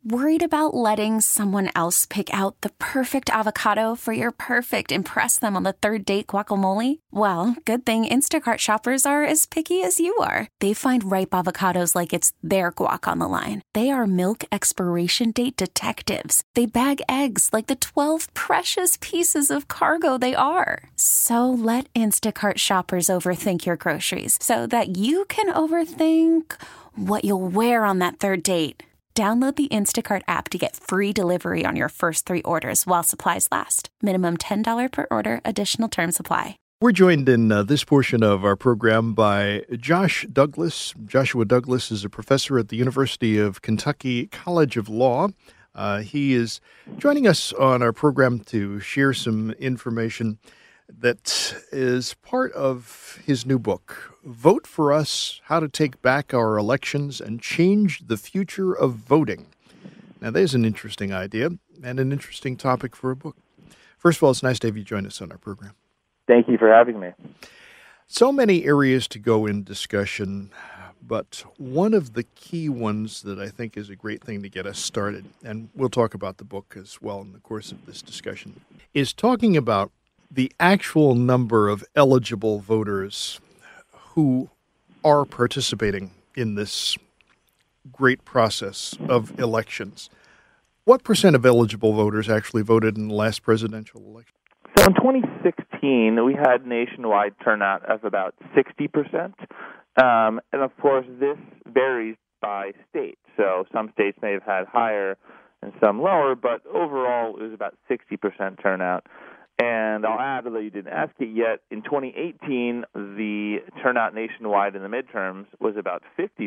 Worried about letting someone else pick out the perfect avocado for your perfect impress them on the third date guacamole? Well, good thing Instacart shoppers are as picky as you are. They find ripe avocados like it's their guac on the line. They are milk expiration date detectives. They bag eggs like the 12 precious pieces of cargo they are. So let Instacart shoppers overthink your groceries so that you can overthink what you'll wear on that third date. Download the Instacart app to get free delivery on your first 3 orders while supplies last. Minimum $10 per order. Additional terms apply. We're joined in this portion of our program by Josh Douglas. Joshua Douglas is a professor at the University of Kentucky College of Law. He is joining us on our program to share some information that is part of his new book, Vote for Us, How to Take Back Our Elections and Change the Future of Voting. Now, there's an interesting idea and an interesting topic for a book. First of all, it's nice to have you join us on our program. Thank you for having me. So many areas to go in discussion, but one of the key ones that I think is a great thing to get us started, and we'll talk about the book as well in the course of this discussion, is talking about the actual number of eligible voters who are participating in this great process of elections. What percent of eligible voters actually voted in the last presidential election? So in 2016, we had nationwide turnout of about 60%. And of course, this varies by state. So some states may have had higher and some lower, but overall it was about 60% turnout. And I'll add, although you didn't ask it yet, in 2018, the turnout nationwide in the midterms was about 50%.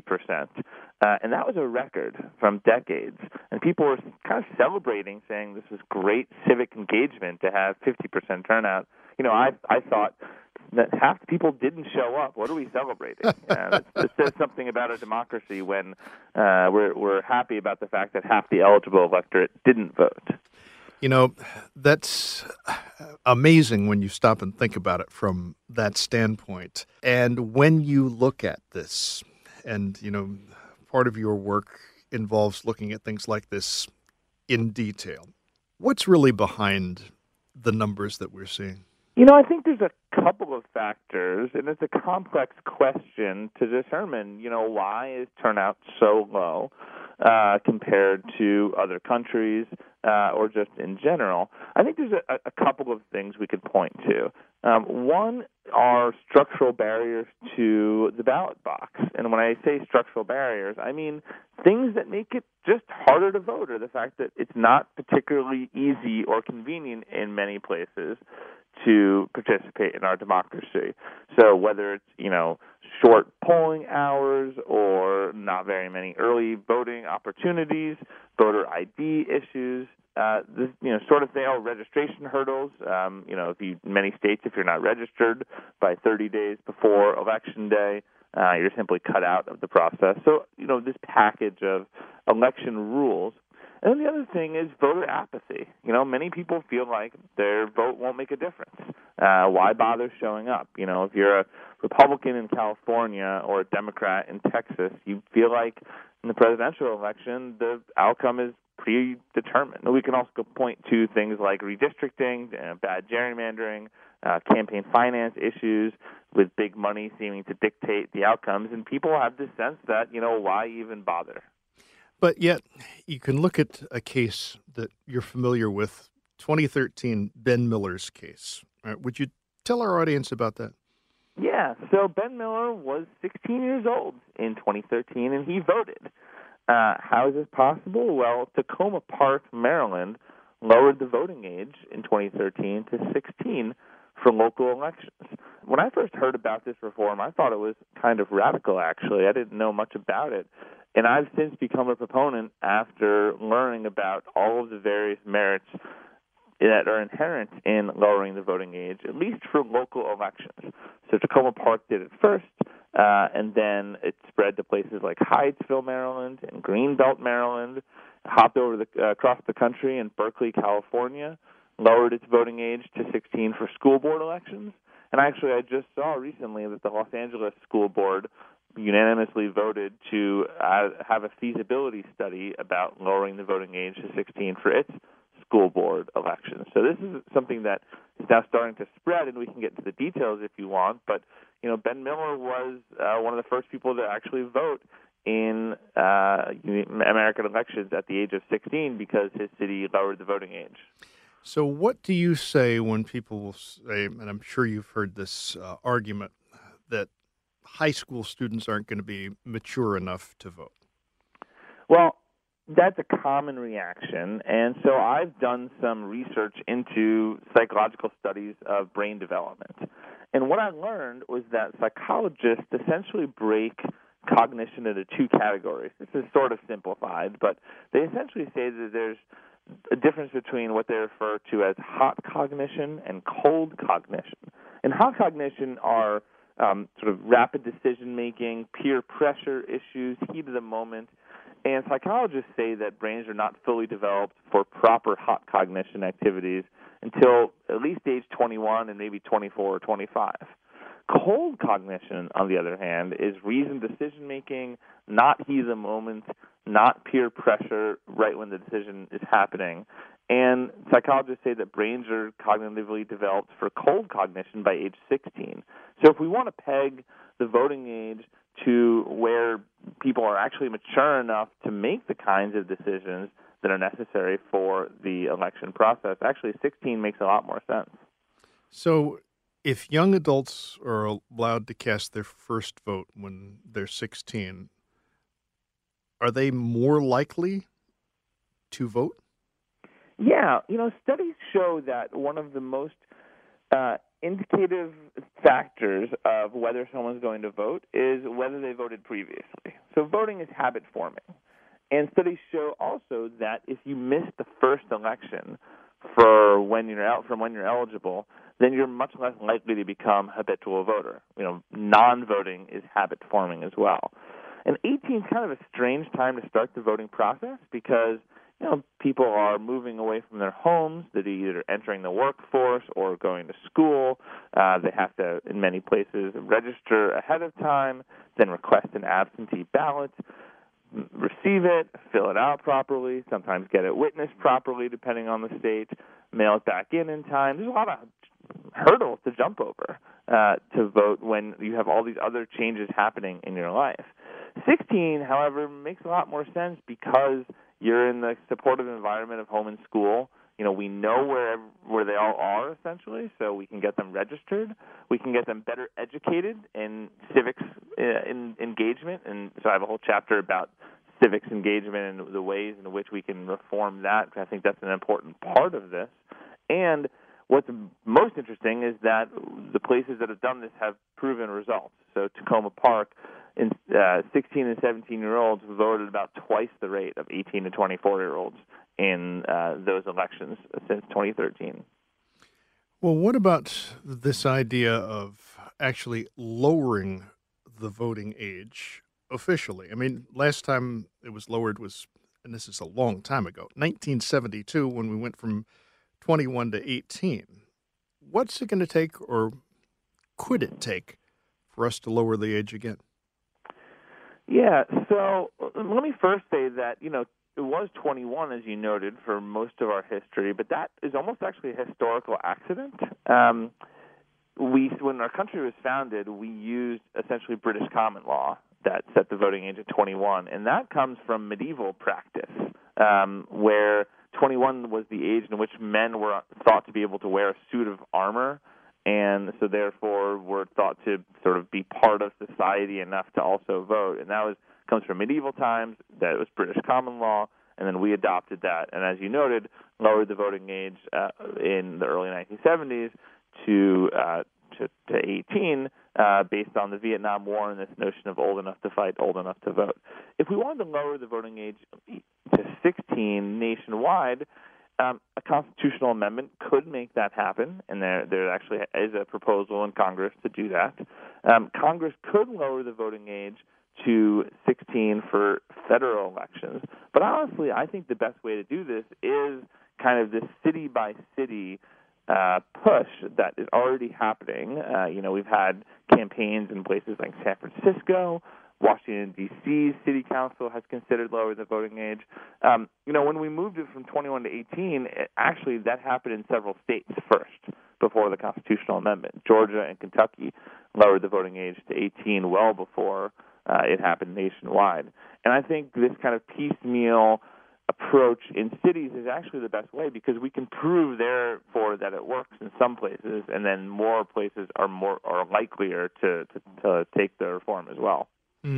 And that was a record from decades. And people were kind of celebrating, saying this was great civic engagement to have 50% turnout. You know, I thought that half the people didn't show up. What are we celebrating? It says something about a democracy when we're happy about the fact that half the eligible electorate didn't vote. You know, that's amazing when you stop and think about it from that standpoint. And when you look at this, and, you know, part of your work involves looking at things like this in detail, what's really behind the numbers that we're seeing? You know, I think there's a couple of factors, and it's a complex question to determine, you know, why is turnout so low compared to other countries or just in general. I think there's a couple of things we could point to. One are structural barriers to the ballot box. And when I say structural barriers, I mean things that make it just harder to vote, or the fact that it's not particularly easy or convenient in many places to participate in our democracy. So whether it's, you know, short polling hours or not very many early voting opportunities, voter ID issues, sort of thing, or registration hurdles. Many states, if you're not registered by 30 days before Election Day, you're simply cut out of the process. So, you know, this package of election rules. And then the other thing is voter apathy. You know, many people feel like their vote won't make a difference. Why bother showing up? You know, if you're a Republican in California or a Democrat in Texas, you feel like in the presidential election, the outcome is predetermined. We can also point to things like redistricting, bad gerrymandering, campaign finance issues with big money seeming to dictate the outcomes. And people have this sense that, you know, why even bother? But yet, you can look at a case that you're familiar with, 2013 Ben Miller's case. Right, would you tell our audience about that? Yeah, so Ben Miller was 16 years old in 2013, and he voted. How is this possible? Well, Tacoma Park, Maryland, lowered the voting age in 2013 to 16 for local elections. When I first heard about this reform, I thought it was kind of radical, actually. I didn't know much about it. And I've since become a proponent after learning about all of the various merits that are inherent in lowering the voting age, at least for local elections. So Tacoma Park did it first, and then it spread to places like Hyattsville, Maryland, and Greenbelt, Maryland, hopped over across the country in Berkeley, California, lowered its voting age to 16 for school board elections. And actually, I just saw recently that the Los Angeles School Board unanimously voted to have a feasibility study about lowering the voting age to 16 for its school board elections. So this is something that is now starting to spread, and we can get into the details if you want. But Ben Miller was one of the first people to actually vote in American elections at the age of 16 because his city lowered the voting age. So what do you say when people will say, and I'm sure you've heard this argument, that high school students aren't going to be mature enough to vote? Well, that's a common reaction, and so I've done some research into psychological studies of brain development. And what I learned was that psychologists essentially break cognition into two categories. This is sort of simplified, but they essentially say that there's a difference between what they refer to as hot cognition and cold cognition. And hot cognition are sort of rapid decision-making, peer pressure issues, heat of the moment. And psychologists say that brains are not fully developed for proper hot cognition activities until at least age 21 and maybe 24 or 25. Cold cognition, on the other hand, is reasoned decision-making, not heat of the moment, not peer pressure right when the decision is happening. And psychologists say that brains are cognitively developed for cold cognition by age 16. So if we want to peg the voting age to where people are actually mature enough to make the kinds of decisions that are necessary for the election process, actually 16 makes a lot more sense. So if young adults are allowed to cast their first vote when they're 16, are they more likely to vote? Yeah, studies show that one of the most indicative factors of whether someone's going to vote is whether they voted previously. So voting is habit forming. And studies show also that if you miss the first election from when you're eligible, then you're much less likely to become a habitual voter. Non-voting is habit forming as well. And 18 is kind of a strange time to start the voting process because people are moving away from their homes. They're either entering the workforce or going to school. They have to, in many places, register ahead of time, then request an absentee ballot, receive it, fill it out properly, sometimes get it witnessed properly depending on the state, mail it back in time. There's a lot of hurdles to jump over to vote when you have all these other changes happening in your life. 16, however, makes a lot more sense because you're in the supportive environment of home and school. We know where they all are, essentially, so we can get them registered. We can get them better educated in civics engagement. And so I have a whole chapter about civics engagement and the ways in which we can reform that. I think that's an important part of this. And what's most interesting is that the places that have done this have proven results. So Tacoma Park, 16 and 17-year-olds voted about twice the rate of 18 to 24-year-olds in those elections since 2013. Well, what about this idea of actually lowering the voting age officially? I mean, last time it was lowered was, and this is a long time ago, 1972, when we went from 21 to 18. What's it going to take, or could it take, for us to lower the age again? Yeah, so let me first say that, it was 21, as you noted, for most of our history, but that is almost actually a historical accident. When our country was founded, we used essentially British common law that set the voting age at 21, and that comes from medieval practice, where 21 was the age in which men were thought to be able to wear a suit of armor, and so therefore were thought to sort of be part of society enough to also vote. And that comes from medieval times. That was British common law, and then we adopted that. And as you noted, lowered the voting age in the early 1970s to 18 based on the Vietnam War and this notion of old enough to fight, old enough to vote. If we wanted to lower the voting age to 16 nationwide, a constitutional amendment could make that happen, and there actually is a proposal in Congress to do that. Congress could lower the voting age to 16 for federal elections, but honestly, I think the best way to do this is kind of this city-by-city push that is already happening. We've had campaigns in places like San Francisco, Washington, D.C. City Council has considered lowering the voting age. When we moved it from 21 to 18, actually that happened in several states first before the constitutional amendment. Georgia and Kentucky lowered the voting age to 18 well before it happened nationwide. And I think this kind of piecemeal approach in cities is actually the best way because we can prove therefore that it works in some places, and then more places are likelier to take the reform as well.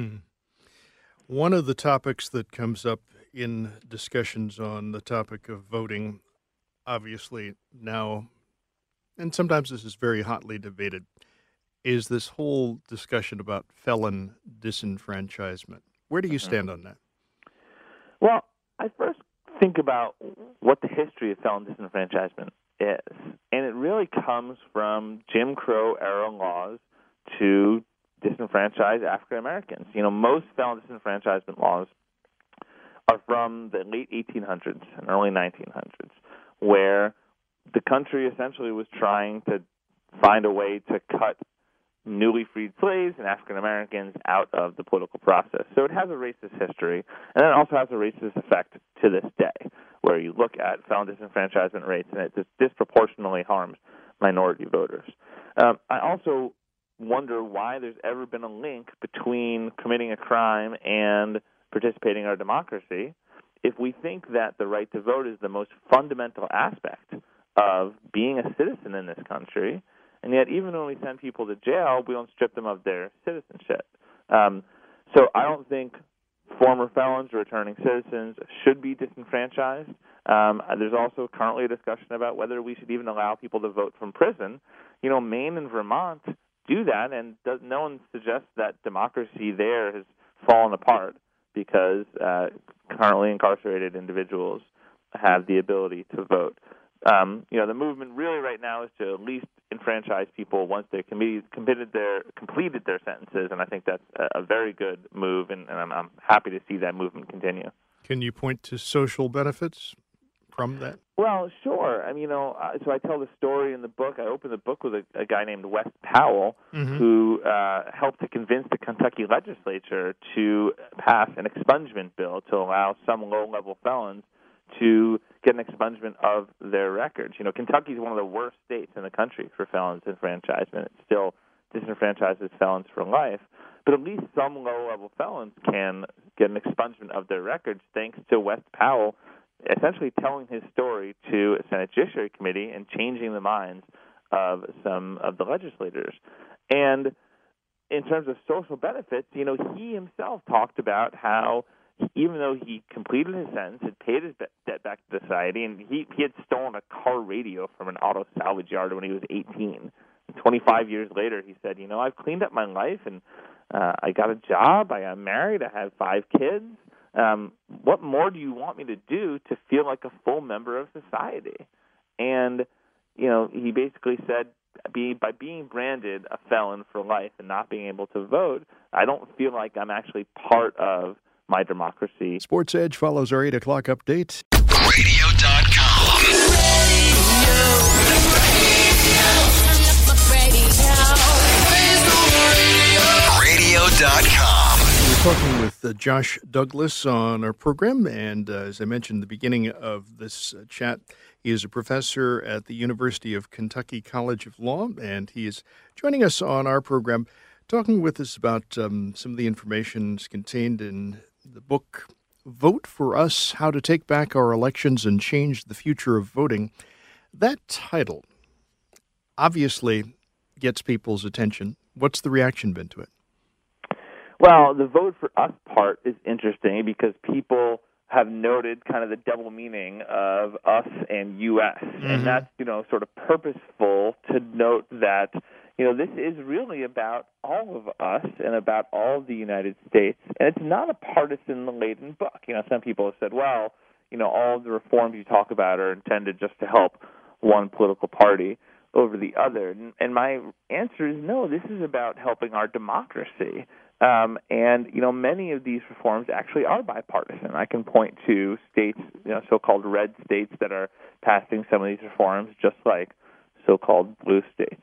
One of the topics that comes up in discussions on the topic of voting, obviously now, and sometimes this is very hotly debated, is this whole discussion about felon disenfranchisement. Where do you stand on that? Well, I first think about what the history of felon disenfranchisement is, and it really comes from Jim Crow era laws to disenfranchise African Americans. Most felon disenfranchisement laws are from the late 1800s and early 1900s, where the country essentially was trying to find a way to cut newly freed slaves and African Americans out of the political process. So it has a racist history, and it also has a racist effect to this day, where you look at felon disenfranchisement rates, and it disproportionately harms minority voters. I also wonder why there's ever been a link between committing a crime and participating in our democracy. If we think that the right to vote is the most fundamental aspect of being a citizen in this country, and yet even when we send people to jail, we don't strip them of their citizenship. So I don't think former felons or returning citizens should be disenfranchised. There's also currently a discussion about whether we should even allow people to vote from prison. Maine and Vermont do that, and no one suggests that democracy there has fallen apart because currently incarcerated individuals have the ability to vote. The movement really right now is to at least enfranchise people once they've completed their sentences, and I think that's a very good move, and I'm happy to see that movement continue. Can you point to social benefits from that? Well, sure. So I tell the story in the book. I open the book with a guy named Wes Powell, who helped to convince the Kentucky legislature to pass an expungement bill to allow some low-level felons to get an expungement of their records. Kentucky is one of the worst states in the country for felon disenfranchisement. It still disenfranchises felons for life, but at least some low-level felons can get an expungement of their records thanks to Wes Powell essentially telling his story to a Senate Judiciary Committee and changing the minds of some of the legislators. And in terms of social benefits, he himself talked about how even though he completed his sentence, had paid his debt back to society, and he had stolen a car radio from an auto salvage yard when he was 18. And 25 years later, he said, I've cleaned up my life, and I got a job, I got married, I have 5 kids. What more do you want me to do to feel like a full member of society? And, he basically said, by being branded a felon for life and not being able to vote, I don't feel like I'm actually part of my democracy. Sports Edge follows our 8 o'clock update. Radio.com. Radio.com. We're talking with Josh Douglas on our program, and as I mentioned in the beginning of this chat, he is a professor at the University of Kentucky College of Law, and he is joining us on our program, talking with us about some of the information contained in the book, Vote for Us, How to Take Back Our Elections and Change the Future of Voting. That title obviously gets people's attention. What's the reaction been to it? Well, the Vote for Us part is interesting because people have noted kind of the double meaning of us and U.S. And that's, sort of purposeful to note that, this is really about all of us and about all of the United States. And it's not a partisan-laden book. Some people have said, well, all of the reforms you talk about are intended just to help one political party over the other. And my answer is no, this is about helping our democracy. And many of these reforms actually are bipartisan. I can point to states, so-called red states that are passing some of these reforms, just like so-called blue states.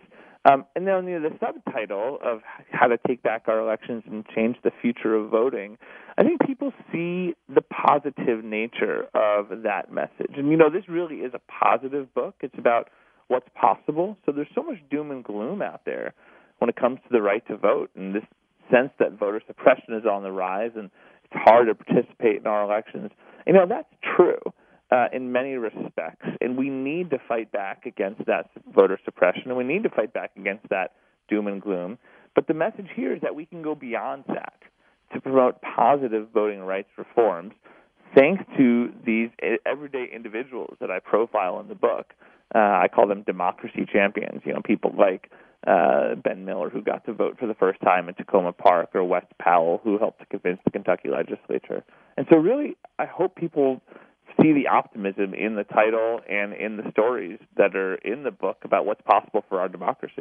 And then the subtitle of How to Take Back Our Elections and Change the Future of Voting, I think people see the positive nature of that message. And, this really is a positive book. It's about what's possible. So there's so much doom and gloom out there when it comes to the right to vote and this sense that voter suppression is on the rise and it's hard to participate in our elections. That's true in many respects, and we need to fight back against that voter suppression, and we need to fight back against that doom and gloom. But the message here is that we can go beyond that to promote positive voting rights reforms thanks to these everyday individuals that I profile in the book. I call them democracy champions, people like Ben Miller, who got to vote for the first time in Tacoma Park, or Wes Powell, who helped to convince the Kentucky legislature. And so really, I hope people see the optimism in the title and in the stories that are in the book about what's possible for our democracy.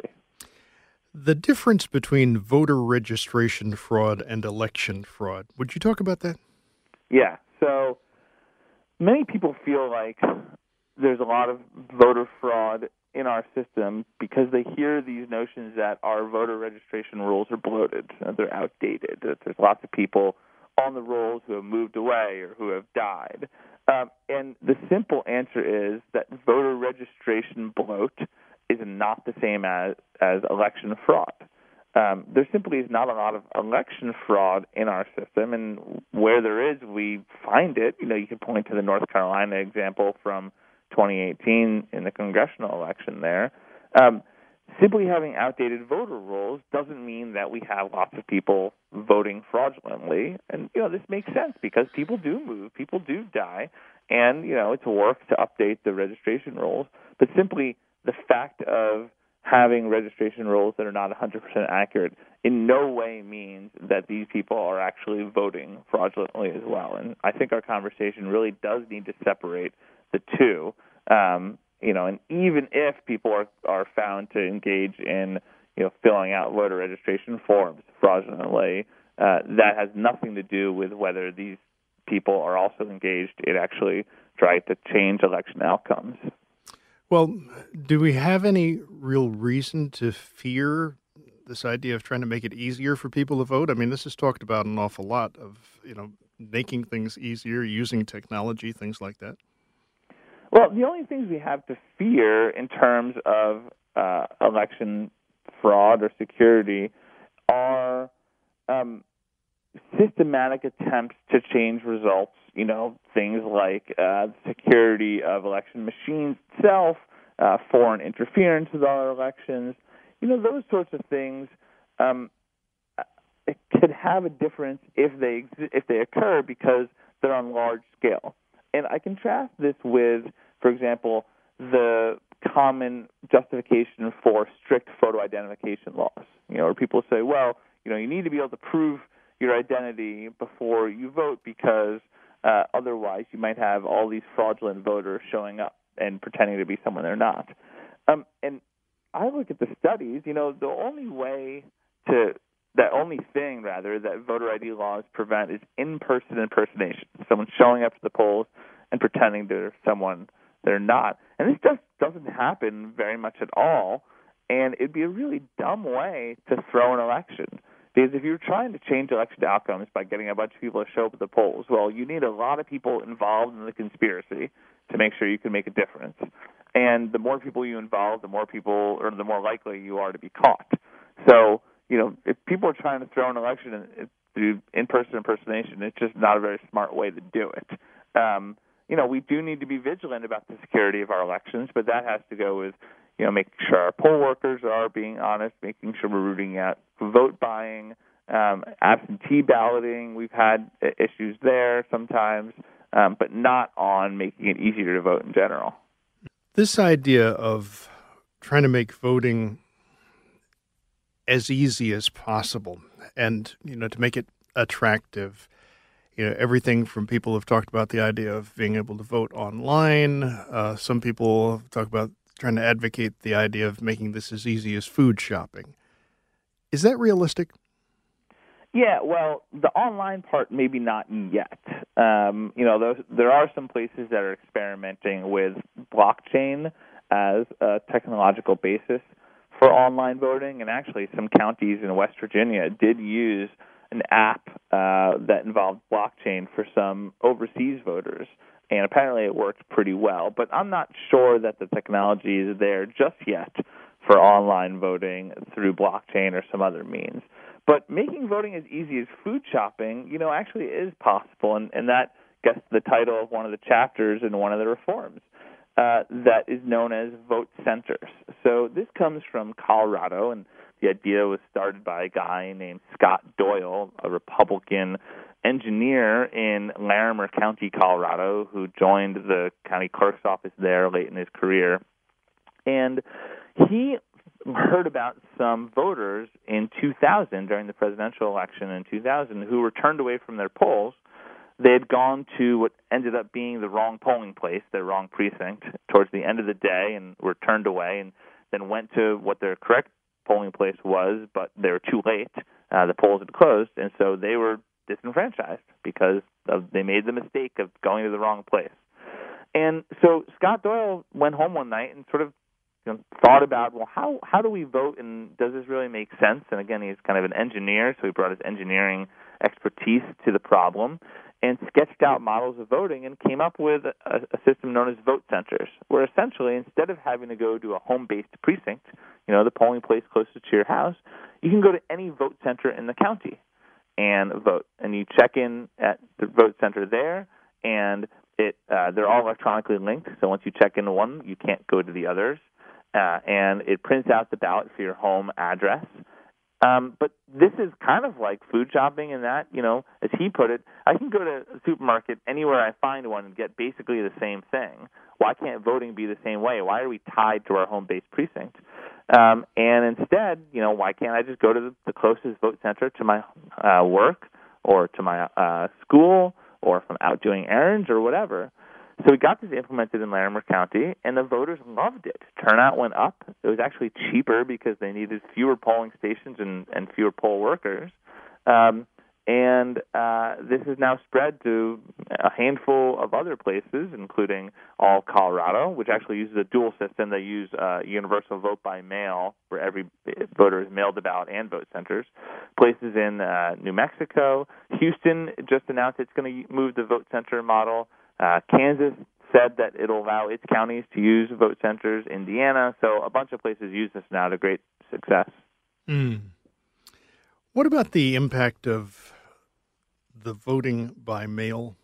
The difference between voter registration fraud and election fraud, would you talk about that? Yeah. So many people feel like there's a lot of voter fraud in our system because they hear these notions that our voter registration rules are bloated, they're outdated, that there's lots of people on the rolls who have moved away or who have died. And the simple answer is that voter registration bloat is not the same as election fraud. There simply is not a lot of election fraud in our system, and where there is, we find it. You can point to the North Carolina example from 2018 in the congressional election there. Simply having outdated voter rolls doesn't mean that we have lots of people voting fraudulently. And, this makes sense because people do move, people do die, and, it's work to update the registration rolls. But simply the fact of having registration rolls that are not 100% accurate in no way means that these people are actually voting fraudulently as well. And I think our conversation really does need to separate the two. And even if people are found to engage in, filling out voter registration forms fraudulently, that has nothing to do with whether these people are also engaged in actually trying to change election outcomes. Well, do we have any real reason to fear this idea of trying to make it easier for people to vote? I mean, this is talked about an awful lot of, making things easier, using technology, things like that. Well, the only things we have to fear in terms of election fraud or security are systematic attempts to change results, things like security of election machines itself, foreign interference with our elections, those sorts of things. It could have a difference if they occur because they're on large scale. And I contrast this with, for example, the common justification for strict photo identification laws, where people say, well, you need to be able to prove your identity before you vote because otherwise you might have all these fraudulent voters showing up and pretending to be someone they're not. And I look at the studies, the only thing that voter ID laws prevent is in-person impersonation, someone showing up to the polls and pretending they're someone they're not. And this just doesn't happen very much at all, and it'd be a really dumb way to throw an election. Because if you're trying to change election outcomes by getting a bunch of people to show up at the polls, well, you need a lot of people involved in the conspiracy to make sure you can make a difference. And the more people you involve, the more likely you are to be caught. So, if people are trying to throw an election through in-person impersonation, it's just not a very smart way to do it. We do need to be vigilant about the security of our elections, but that has to go with, making sure our poll workers are being honest, making sure we're rooting out vote buying, absentee balloting. We've had issues there sometimes, but not on making it easier to vote in general. This idea of trying to make voting as easy as possible and, to make it attractive. Everything from people have talked about the idea of being able to vote online. Some people talk about trying to advocate the idea of making this as easy as food shopping. Is that realistic? Yeah, well, the online part maybe not yet. There are some places that are experimenting with blockchain as a technological basis for online voting, and actually some counties in West Virginia did use an app that involved blockchain for some overseas voters, and apparently it worked pretty well. But I'm not sure that the technology is there just yet for online voting through blockchain or some other means. But making voting as easy as food shopping, actually is possible, and that gets the title of one of the chapters in one of the reforms that is known as vote centers. So this comes from Colorado, and the idea was started by a guy named Scott Doyle, a Republican engineer in Larimer County, Colorado, who joined the county clerk's office there late in his career. And he heard about some voters in 2000, during the presidential election in 2000, who were turned away from their polls. They had gone to what ended up being the wrong polling place, their wrong precinct, towards the end of the day, and were turned away, and then went to what their correct polling place was, but they were too late. The polls had closed, and so they were disenfranchised because they made the mistake of going to the wrong place. And so Scott Doyle went home one night and sort of thought about, well, how do we vote, and does this really make sense? And again, he's kind of an engineer, so he brought his engineering expertise to the problem and sketched out models of voting and came up with a system known as vote centers, where essentially instead of having to go to a home-based precinct, the polling place closest to your house, you can go to any vote center in the county and vote. And you check in at the vote center there, and they're all electronically linked, so once you check into one, you can't go to the others. And it prints out the ballot for your home address. But this is kind of like food shopping in that, as he put it, I can go to a supermarket anywhere I find one and get basically the same thing. Why can't voting be the same way? Why are we tied to our home-based precinct? And instead, why can't I just go to the closest vote center to my work or to my school or if I'm out doing errands or whatever? So we got this implemented in Larimer County, and the voters loved it. Turnout went up. It was actually cheaper because they needed fewer polling stations and fewer poll workers. This is now spread to a handful of other places, including all of Colorado, which actually uses a dual system. They use universal vote by mail, where every voter is mailed a ballot and vote centers. Places in New Mexico. Houston just announced it's going to move the vote center model. Kansas said that it'll allow its counties to use vote centers. Indiana, so a bunch of places use this now to great success. What about the impact of the voting by mail?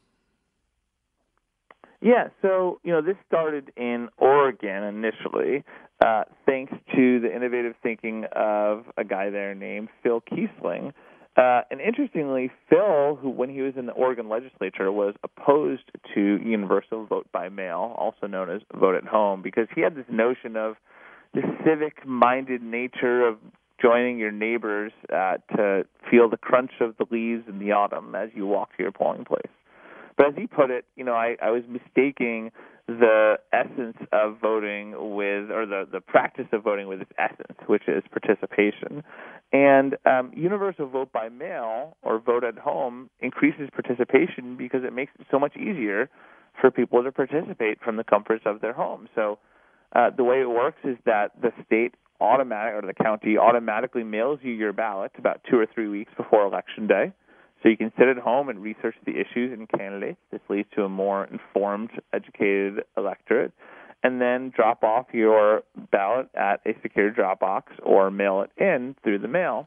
Yeah, so, this started in Oregon initially, thanks to the innovative thinking of a guy there named Phil Kiesling. And interestingly, Phil, who when he was in the Oregon legislature, was opposed to universal vote by mail, also known as vote at home, because he had this notion of the civic-minded nature of joining your neighbors to feel the crunch of the leaves in the autumn as you walk to your polling place. But as he put it, I was mistaking the essence of voting with, or the practice of voting with its essence, which is participation. And universal vote by mail or vote at home increases participation because it makes it so much easier for people to participate from the comforts of their home. So the way it works is that the state or the county automatically mails you your ballot about 2 or 3 weeks before Election Day. So you can sit at home and research the issues and candidates. This leads to a more informed, educated electorate. And then drop off your ballot at a secure drop box or mail it in through the mail.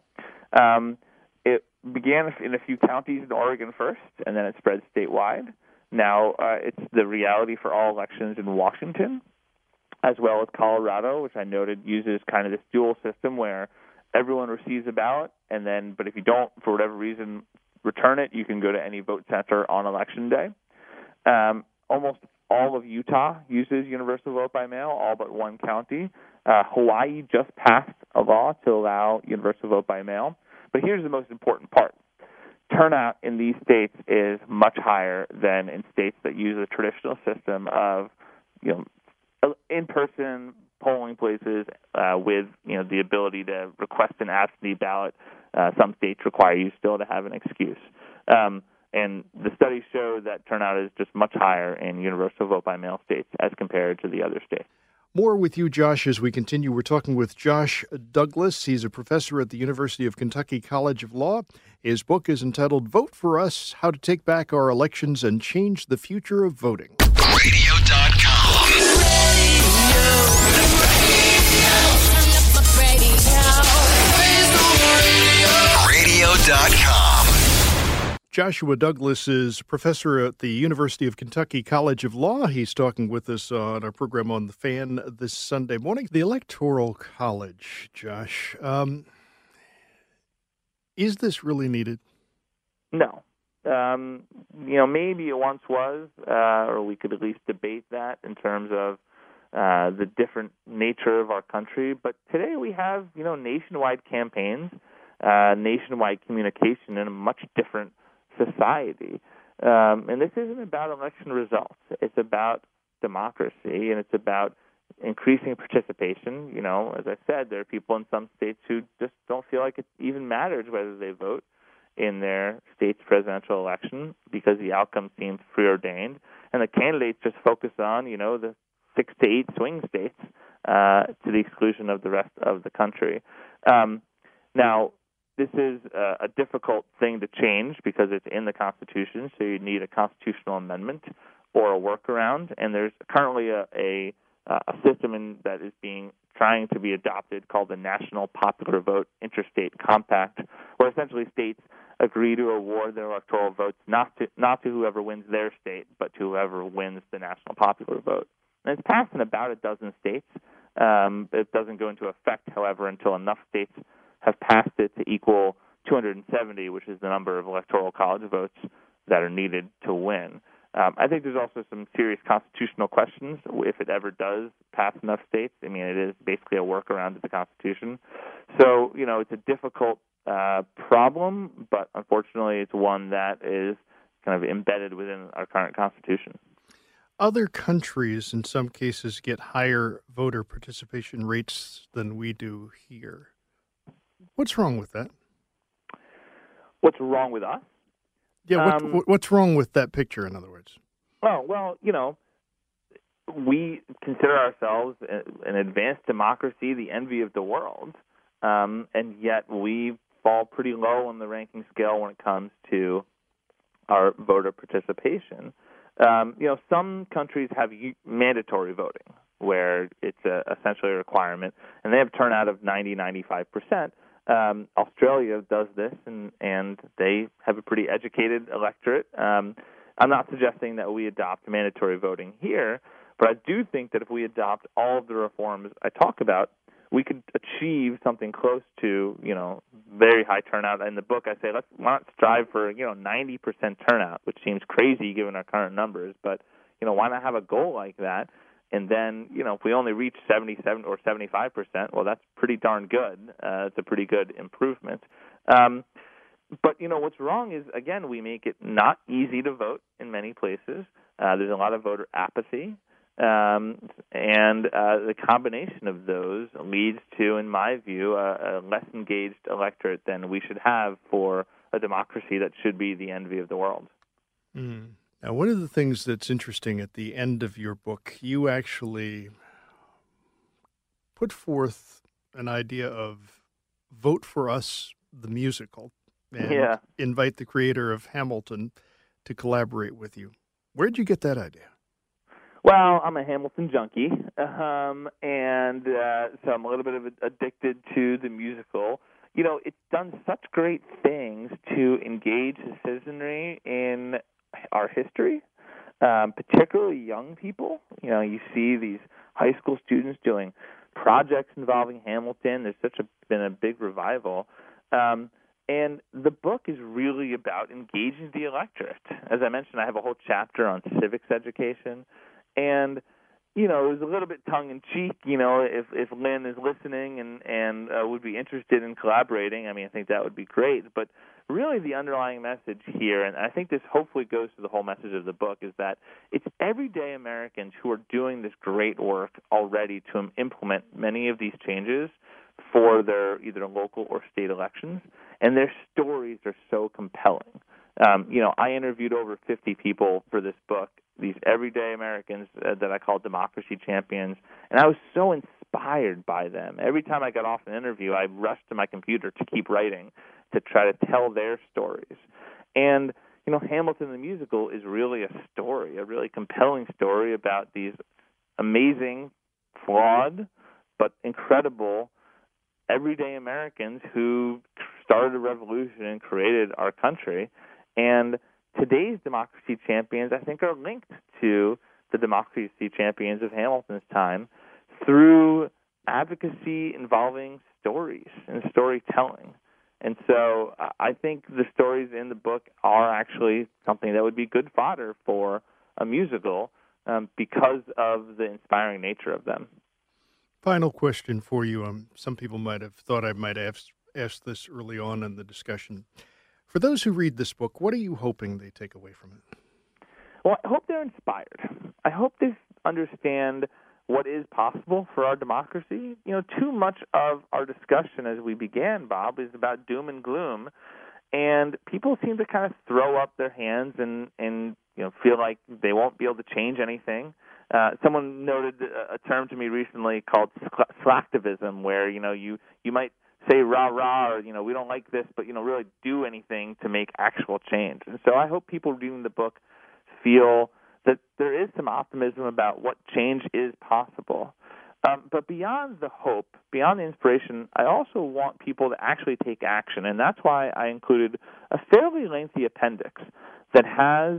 It began in a few counties in Oregon first, and then it spread statewide. Now it's the reality for all elections in Washington, as well as Colorado, which I noted uses kind of this dual system where everyone receives a ballot, but if you don't, for whatever reason, return it, you can go to any vote center on Election Day. Almost all of Utah uses universal vote by mail, all but one county. Hawaii just passed a law to allow universal vote by mail. But here's the most important part. Turnout in these states is much higher than in states that use a traditional system of, in-person polling places with, the ability to request an absentee ballot. Some states require you still to have an excuse. And the studies show that turnout is just much higher in universal vote by mail states as compared to the other states. More with you, Josh, as we continue. We're talking with Josh Douglas. He's a professor at the University of Kentucky College of Law. His book is entitled Vote for Us, How to Take Back Our Elections and Change the Future of Voting. Radio.com. Radio.com. Joshua Douglas is professor at the University of Kentucky College of Law. He's talking with us on our program on The Fan this Sunday morning. The Electoral College, Josh, is this really needed? No. Maybe it once was, or we could at least debate that in terms of the different nature of our country. But today we have, nationwide campaigns, nationwide communication in a much different society. And this isn't about election results. It's about democracy, and it's about increasing participation. As I said, there are people in some states who just don't feel like it even matters whether they vote in their state's presidential election because the outcome seems preordained. And the candidates just focus on, the 6 to 8 swing states to the exclusion of the rest of the country. Now, this is a difficult thing to change because it's in the Constitution, so you need a constitutional amendment or a workaround. And there's currently a system that is trying to be adopted called the National Popular Vote Interstate Compact, where essentially states agree to award their electoral votes not to whoever wins their state, but to whoever wins the national popular vote. And it's passed in about a dozen states. It doesn't go into effect, however, until enough states have passed it to equal 270, which is the number of electoral college votes that are needed to win. I think there's also some serious constitutional questions if it ever does pass enough states. I mean, it is basically a workaround to the Constitution. So, it's a difficult problem, but unfortunately it's one that is kind of embedded within our current Constitution. Other countries, in some cases, get higher voter participation rates than we do here. What's wrong with that? What's wrong with us? Yeah, what's wrong with that picture, in other words? Oh, well, we consider ourselves an advanced democracy, the envy of the world, and yet we fall pretty low on the ranking scale when it comes to our voter participation. Some countries have mandatory voting, where it's essentially a requirement, and they have turnout of 90-95%. Australia does this, and they have a pretty educated electorate. I'm not suggesting that we adopt mandatory voting here, but I do think that if we adopt all of the reforms I talk about, we could achieve something close to, very high turnout. In the book, I say let's not strive for, 90% turnout, which seems crazy given our current numbers, but, why not have a goal like that? And then, if we only reach 77 or 75%, well, that's pretty darn good. It's a pretty good improvement. But, what's wrong is, again, we make it not easy to vote in many places. There's a lot of voter apathy. And the combination of those leads to, in my view, a less engaged electorate than we should have for a democracy that should be the envy of the world. Mm. Now, one of the things that's interesting at the end of your book, you actually put forth an idea of Vote for Us, the musical, and invite the creator of Hamilton to collaborate with you. Where'd you get that idea? Well, I'm a Hamilton junkie, and so I'm a little bit addicted to the musical. It's done such great things to engage the citizenry in our history, particularly young people. You see these high school students doing projects involving Hamilton. There's been a big revival. And the book is really about engaging the electorate. As I mentioned, I have a whole chapter on civics education. And, it was a little bit tongue-in-cheek, if Lynn is listening and would be interested in collaborating. I think that would be great. But really the underlying message here, and I think this hopefully goes to the whole message of the book, is that it's everyday Americans who are doing this great work already to implement many of these changes for their either local or state elections, and their stories are so compelling. I interviewed over 50 people for this book, these everyday Americans that I call democracy champions, and I was so inspired by them. Every time I got off an interview, I rushed to my computer to keep writing, to try to tell their stories. And, Hamilton the musical is really a story, a really compelling story about these amazing, flawed, but incredible everyday Americans who started a revolution and created our country. And today's democracy champions, I think, are linked to the democracy champions of Hamilton's time through advocacy involving stories and storytelling. And so I think the stories in the book are actually something that would be good fodder for a musical because of the inspiring nature of them. Final question for you. Some people might have thought I might have asked this early on in the discussion. For those who read this book, what are you hoping they take away from it? Well, I hope they're inspired. I hope they understand what is possible for our democracy. Too much of our discussion as we began, Bob, is about doom and gloom, and people seem to kind of throw up their hands and feel like they won't be able to change anything. Someone noted a term to me recently called slacktivism, where you might say rah rah, or we don't like this, but really do anything to make actual change. And so I hope people reading the book feel that there is some optimism about what change is possible. But beyond the hope, beyond the inspiration, I also want people to actually take action, and that's why I included a fairly lengthy appendix that has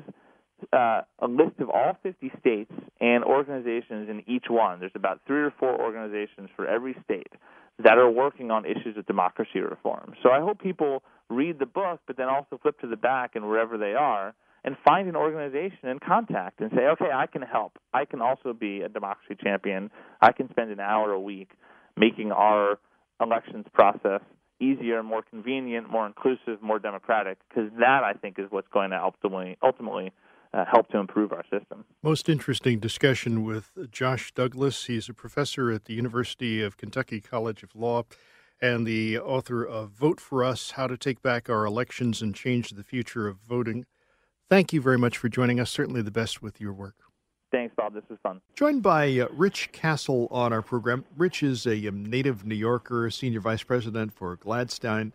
a list of all 50 states and organizations in each one. There's about 3 or 4 organizations for every state that are working on issues of democracy reform. So I hope people read the book, but then also flip to the back and wherever they are and find an organization and contact and say, okay, I can help. I can also be a democracy champion. I can spend an hour a week making our elections process easier, more convenient, more inclusive, more democratic, because that, I think, is what's going to ultimately help to improve our system. Most interesting discussion with Josh Douglas. He's a professor at the University of Kentucky College of Law and the author of Vote for Us, How to Take Back Our Elections and Change the Future of Voting. Thank you very much for joining us. Certainly the best with your work. Thanks, Bob. This was fun. Joined by Rich Castle on our program. Rich is a native New Yorker, senior vice president for Gladstein,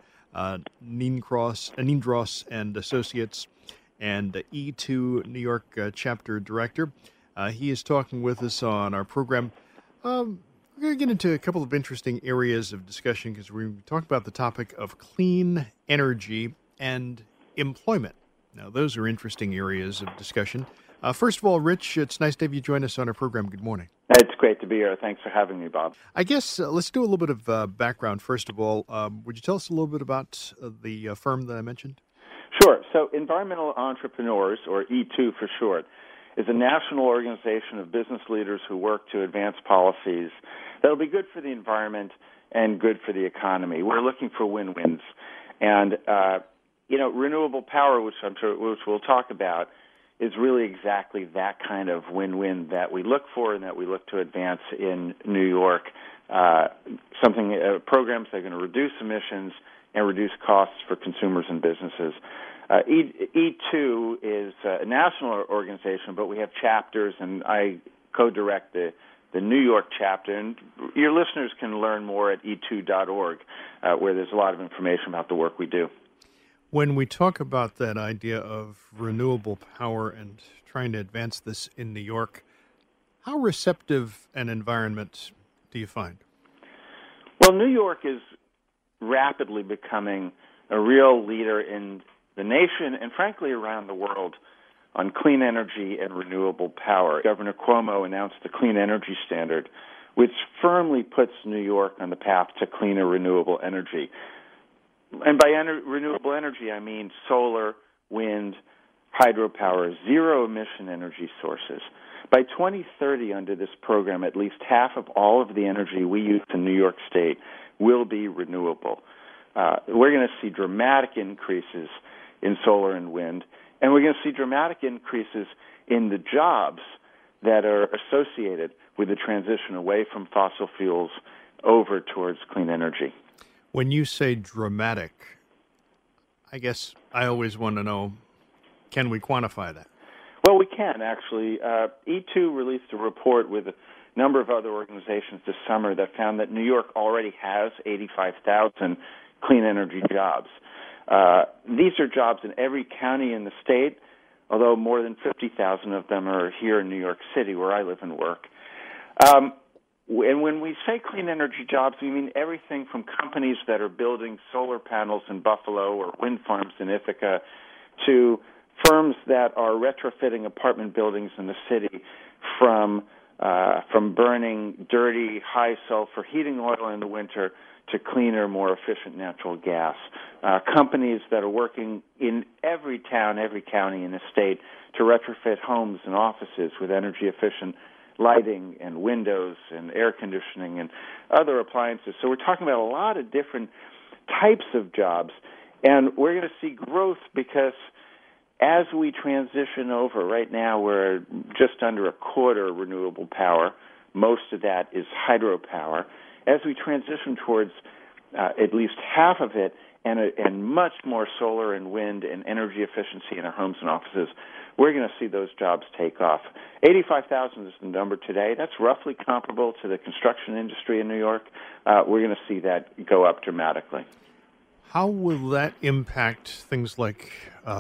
Niendros and Associates, and E2 New York chapter director. He is talking with us on our program. We're going to get into a couple of interesting areas of discussion because we're going to talk about the topic of clean energy and employment. Now, those are interesting areas of discussion. First of all, Rich, it's nice to have you join us on our program. Good morning. It's great to be here. Thanks for having me, Bob. I guess let's do a little bit of background. First of all, would you tell us a little bit about the firm that I mentioned? Sure. So Environmental Entrepreneurs, or E2 for short, is a national organization of business leaders who work to advance policies that will be good for the environment and good for the economy. We're looking for win-wins. And, renewable power, which we'll talk about, is really exactly that kind of win-win that we look for and that we look to advance in New York. Programs that are going to reduce emissions and reduce costs for consumers and businesses. E2 is a national organization, but we have chapters, and I co-direct the New York chapter. And your listeners can learn more at e2.org, where there's a lot of information about the work we do. When we talk about that idea of renewable power and trying to advance this in New York, how receptive an environment do you find? Well, New York is rapidly becoming a real leader in the nation and, frankly, around the world on clean energy and renewable power. Governor Cuomo announced the Clean Energy Standard, which firmly puts New York on the path to cleaner renewable energy. And by renewable energy, I mean solar, wind, hydropower, zero-emission energy sources. By 2030, under this program, at least half of all of the energy we use in New York State will be renewable. We're going to see dramatic increases in solar and wind, and we're going to see dramatic increases in the jobs that are associated with the transition away from fossil fuels over towards clean energy. When you say dramatic, I guess I always want to know, can we quantify that? Well, we can, actually. E2 released a report with a number of other organizations this summer that found that New York already has 85,000 clean energy jobs. These are jobs in every county in the state, although more than 50,000 of them are here in New York City, where I live and work. And when we say clean energy jobs, we mean everything from companies that are building solar panels in Buffalo or wind farms in Ithaca to firms that are retrofitting apartment buildings in the city from burning dirty, high-sulfur heating oil in the winter to cleaner, more efficient natural gas. Companies that are working in every town, every county in the state to retrofit homes and offices with energy-efficient lighting and windows and air conditioning and other appliances. So we're talking about a lot of different types of jobs, and we're going to see growth because as we transition over, right now we're just under a quarter renewable power. Most of that is hydropower. As we transition towards at least half of it and much more solar and wind and energy efficiency in our homes and offices, we're going to see those jobs take off. 85,000 is the number today. That's roughly comparable to the construction industry in New York. We're going to see that go up dramatically. How will that impact things like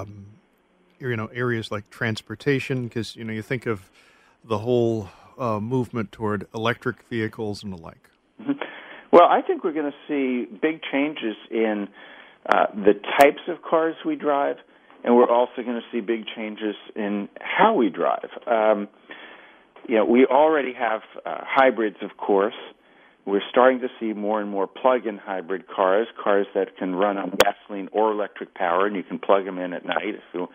areas like transportation? Because, you think of the whole movement toward electric vehicles and the like. Mm-hmm. Well, I think we're going to see big changes in the types of cars we drive, and we're also going to see big changes in how we drive. We already have hybrids, of course. We're starting to see more and more plug-in hybrid cars that can run on gasoline or electric power, and you can plug them in at night.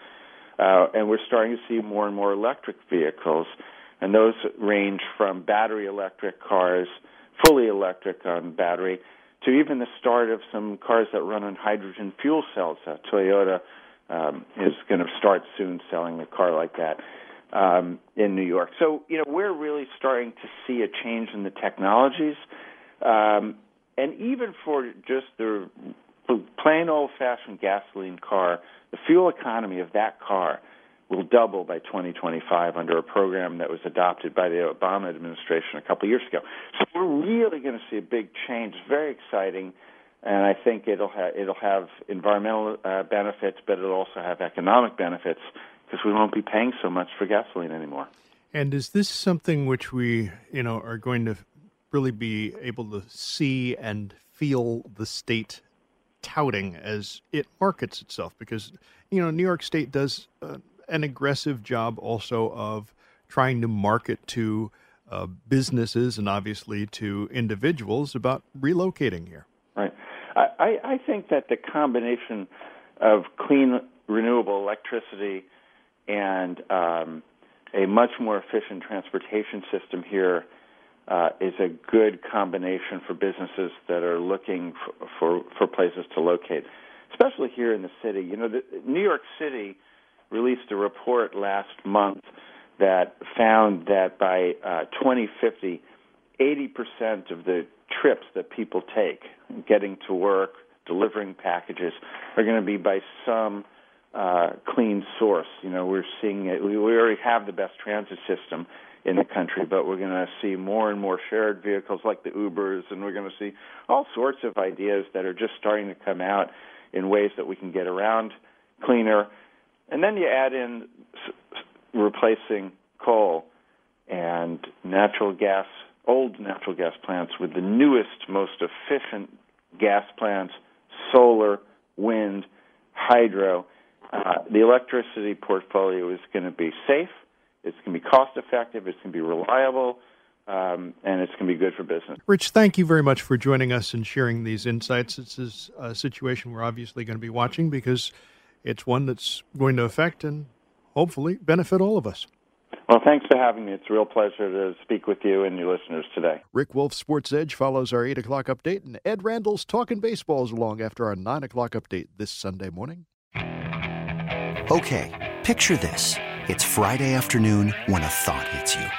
And we're starting to see more and more electric vehicles, and those range from battery electric cars, fully electric on battery, to even the start of some cars that run on hydrogen fuel cells. Toyota is going to start soon selling a car like that in New York. So, we're really starting to see a change in the technologies. And even for just the plain old-fashioned gasoline car, the fuel economy of that car will double by 2025 under a program that was adopted by the Obama administration a couple of years ago. So we're really going to see a big change. It's very exciting, and I think it'll have environmental benefits, but it'll also have economic benefits because we won't be paying so much for gasoline anymore. And is this something which we, are going to really be able to see and feel the state touting as it markets itself? Because, New York State does an aggressive job also of trying to market to businesses and obviously to individuals about relocating here. Right. I think that the combination of clean, renewable electricity and a much more efficient transportation system here is a good combination for businesses that are looking for places to locate, especially here in the city. New York City released a report last month that found that by 2050, 80% of the trips that people take, getting to work, delivering packages, are going to be by some clean source. We're seeing it. We already have the best transit system in the country, but we're going to see more and more shared vehicles like the Ubers, and we're going to see all sorts of ideas that are just starting to come out in ways that we can get around cleaner. And then you add in replacing coal and old natural gas plants with the newest, most efficient gas plants, solar, wind, hydro. The electricity portfolio is going to be safe, it's going to be cost-effective, it's going to be reliable, and it's going to be good for business. Rich, thank you very much for joining us and sharing these insights. This is a situation we're obviously going to be watching because it's one that's going to affect and hopefully benefit all of us. Well, thanks for having me. It's a real pleasure to speak with you and your listeners today. Rick Wolf's Sports Edge follows our 8 o'clock update, and Ed Randall's Talking Baseball is along after our 9 o'clock update this Sunday morning. Okay, picture this. It's Friday afternoon when a thought hits you.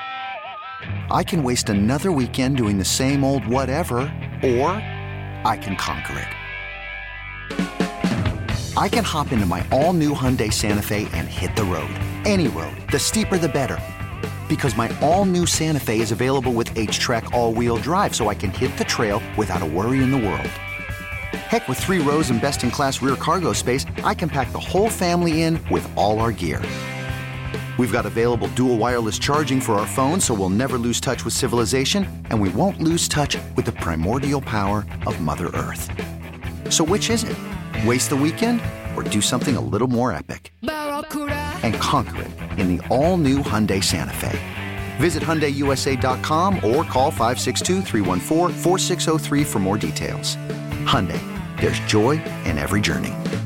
I can waste another weekend doing the same old whatever, or I can conquer it. I can hop into my all-new Hyundai Santa Fe and hit the road. Any road. The steeper, the better. Because my all-new Santa Fe is available with H-Track all-wheel drive, so I can hit the trail without a worry in the world. Heck, with 3 rows and best-in-class rear cargo space, I can pack the whole family in with all our gear. We've got available dual wireless charging for our phones, so we'll never lose touch with civilization, and we won't lose touch with the primordial power of Mother Earth. So which is it? Waste the weekend or do something a little more epic? And conquer it in the all-new Hyundai Santa Fe. Visit HyundaiUSA.com or call 562-314-4603 for more details. Hyundai, there's joy in every journey.